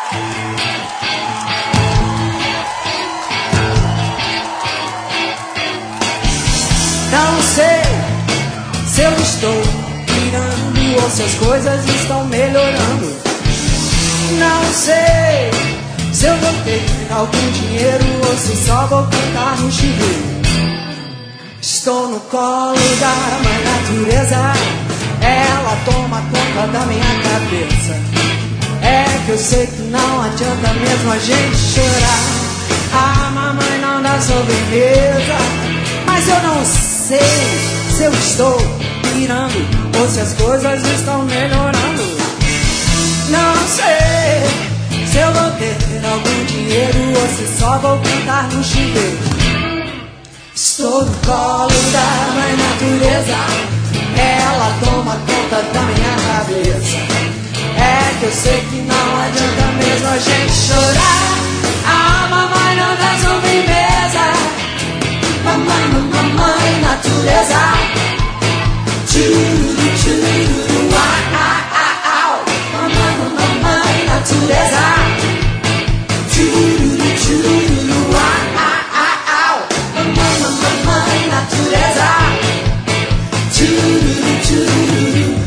Não sei se eu estou pirando ou se as coisas estão melhorando. Não sei se eu vou ter algum dinheiro ou se só vou cantar no chuveiro. Estou no colo da mãe natureza, ela toma conta da minha cabeça. É que eu sei que não adianta mesmo a gente chorar. A mamãe não dá sobremesa, mas eu não sei se eu estou pirando ou se as coisas estão melhorando. Não sei se eu vou ter algum dinheiro ou se só vou cantar no chuveiro. Estou no colo da mãe natureza, ela toma conta da minha cabeça. É que eu sei que não adianta mesmo a gente chorar. A mamãe não dá sobremesa. Mamãe, mamãe, natureza. Tchururu, tchururu, au. Mamãe, mamãe, natureza. Tchururu, tchururu, au. Mamãe, mamãe, natureza. Tchururu, tchururu.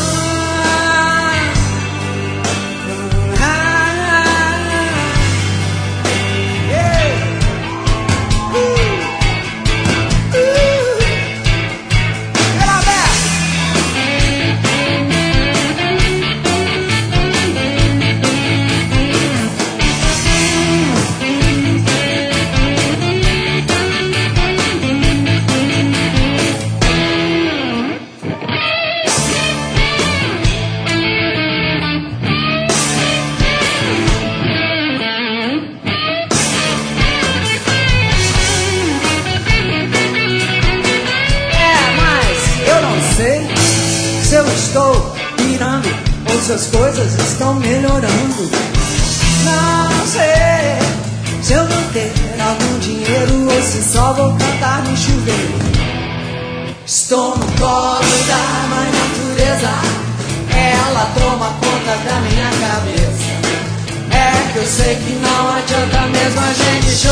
Se eu estou pirando ou se as coisas estão melhorando. Não sei se eu vou ter algum dinheiro ou se só vou cantar no chuveiro. Estou no colo da mãe natureza, ela toma conta da minha cabeça. É que eu sei que não adianta mesmo a gente chorar.